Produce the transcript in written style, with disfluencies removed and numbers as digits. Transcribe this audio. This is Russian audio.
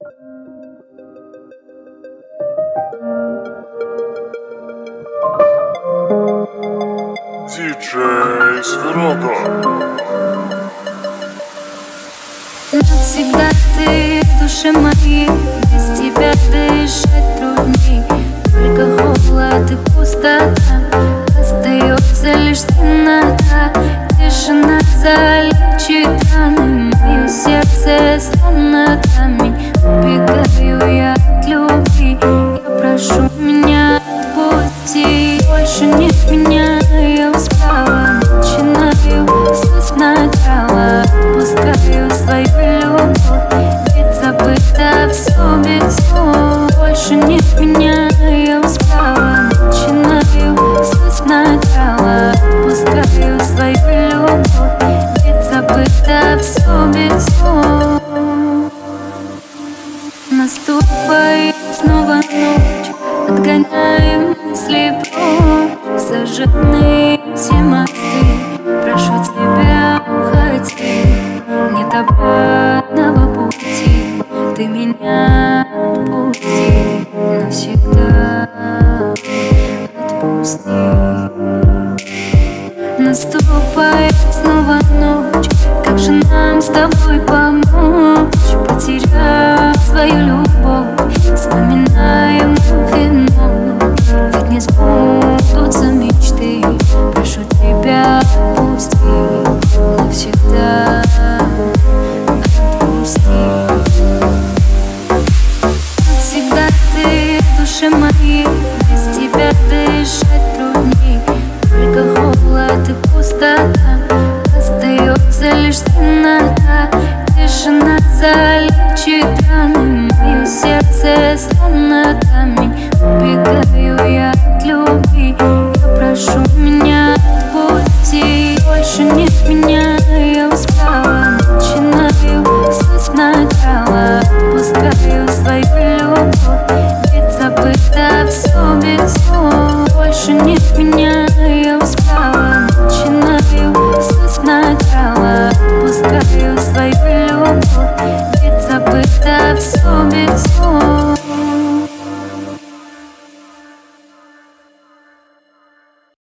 Диджей Свирото. Навсегда ты в душе моей, без тебя дышать трудней. Только холод и пустота, остается лишь темнота. Тишина залечит раны, мое сердце словно камень. Убегаю я от любви, я прошу меня отпусти. Больше нет меня, я устала, начинаю все сначала. Отпускаю свою любовь, ведь забыто все без слов. Больше нет меня, я устала, начинаю все сначала. Отпускаю свою любовь, ведь забыто все без слов. Наступает снова ночь, отгоняем мысли прочь. Сожженные все мосты, прошу тебя, уходи. Нет обратного пути, ты меня отпусти. Навсегда отпусти. Наступает снова ночь, как же нам с тобой помочь? Потеряв свою любовь, вспоминаем вино. Ведь не сбудутся мечты, прошу тебя, отпусти. Навсегда отпусти. Навсегда ты в душе моей, без тебя дышать трудней. Только холод и пустота, остается лишь темнота. Тишина залечит раны, мое сердце словно камень. Убегаю я от любви, я прошу меня